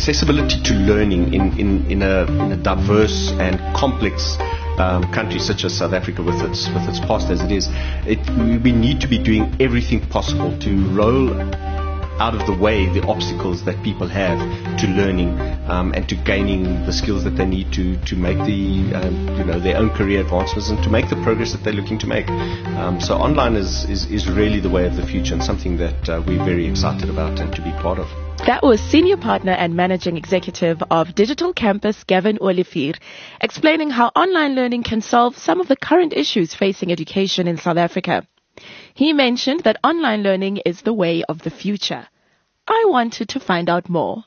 accessibility to learning in a diverse and complex country such as South Africa, with its past as it is, we need to be doing everything possible to roll out of the way the obstacles that people have to learning and to gaining the skills that they need to make their own career advancements and to make the progress that they're looking to make. So online is really the way of the future, and something that we're very excited about and to be part of. That was Senior Partner and Managing Executive of Digital Campus, Gavin Olivier, explaining how online learning can solve some of the current issues facing education in South Africa. He mentioned that online learning is the way of the future. I wanted to find out more.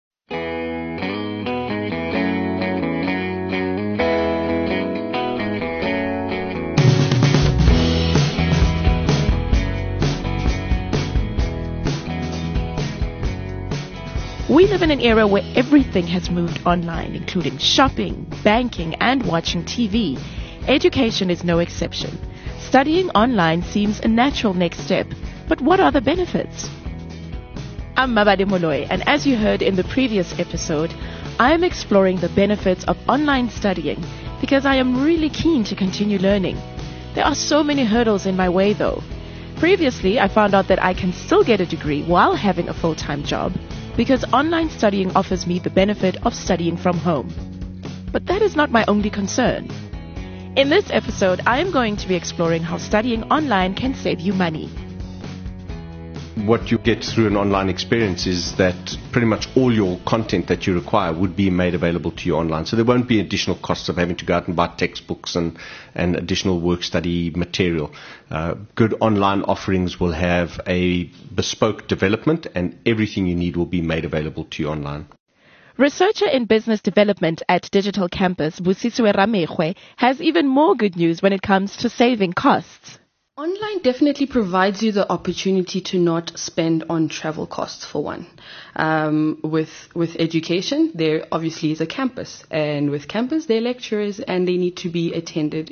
We live in an era where everything has moved online, including shopping, banking, and watching TV. Education is no exception. Studying online seems a natural next step, but what are the benefits? I'm Mabade Moloi, and as you heard in the previous episode, I am exploring the benefits of online studying because I am really keen to continue learning. There are so many hurdles in my way though. Previously, I found out that I can still get a degree while having a full-time job because online studying offers me the benefit of studying from home. But that is not my only concern. In this episode, I am going to be exploring how studying online can save you money. What you get through an online experience is that pretty much all your content that you require would be made available to you online. So there won't be additional costs of having to go out and buy textbooks and additional work study material. Good online offerings will have a bespoke development, and everything you need will be made available to you online. Researcher in business development at Digital Campus, Busisiwe Ramekgwe, has even more good news when it comes to saving costs. Online definitely provides you the opportunity to not spend on travel costs, for one. With education, there obviously is a campus, and with campus, there are lecturers, and they need to be attended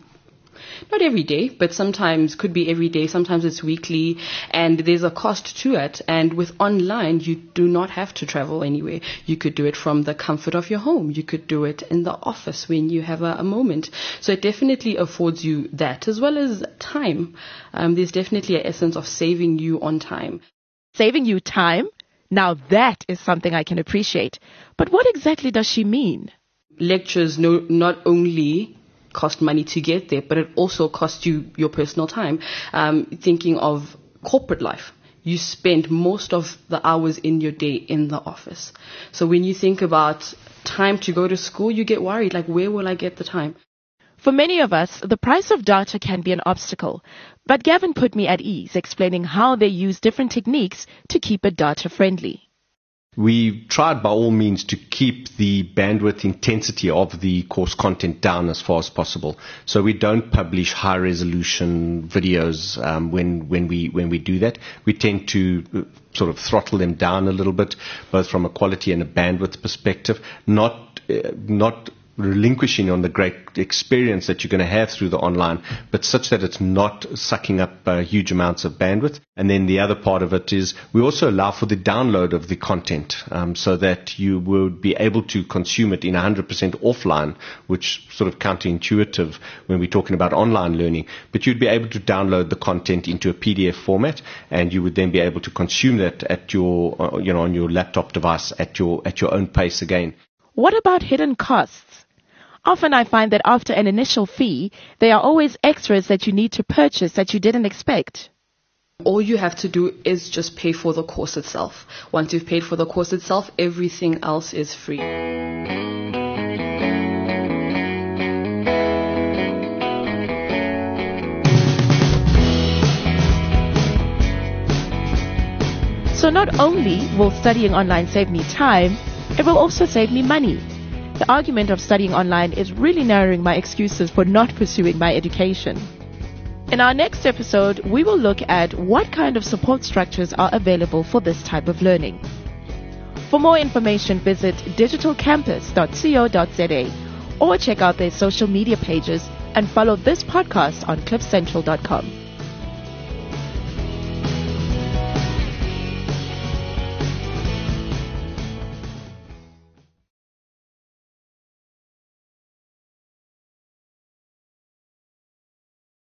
not every day, but sometimes could be every day, sometimes it's weekly, and there's a cost to it. And with online, you do not have to travel anywhere. You could do it from the comfort of your home. You could do it in the office when you have a moment. So it definitely affords you that, as well as time. There's definitely an essence of saving you on time. Saving you time? Now that is something I can appreciate. But what exactly does she mean? Lectures not only cost money to get there, but it also costs you your personal time. Thinking of corporate life, you spend most of the hours in your day in the office. So when you think about time to go to school, you get worried, like, where will I get the time? For many of us, the price of data can be an obstacle. But Gavin put me at ease, explaining how they use different techniques to keep it data friendly. We've tried by all means to keep the bandwidth intensity of the course content down as far as possible. So we don't publish high resolution videos when we do that. We tend to sort of throttle them down a little bit, both from a quality and a bandwidth perspective, not relinquishing on the great experience that you're going to have through the online, but such that it's not sucking up huge amounts of bandwidth. And then the other part of it is we also allow for the download of the content so that you would be able to consume it in 100% offline, which sort of counterintuitive when we're talking about online learning. But you'd be able to download the content into a PDF format, and you would then be able to consume that at your, on your laptop device at your own pace again. What about hidden costs? Often I find that after an initial fee, there are always extras that you need to purchase that you didn't expect. All you have to do is just pay for the course itself. Once you've paid for the course itself, everything else is free. So not only will studying online save me time, it will also save me money. The argument of studying online is really narrowing my excuses for not pursuing my education. In our next episode, we will look at what kind of support structures are available for this type of learning. For more information, visit digitalcampus.co.za or check out their social media pages and follow this podcast on cliffcentral.com.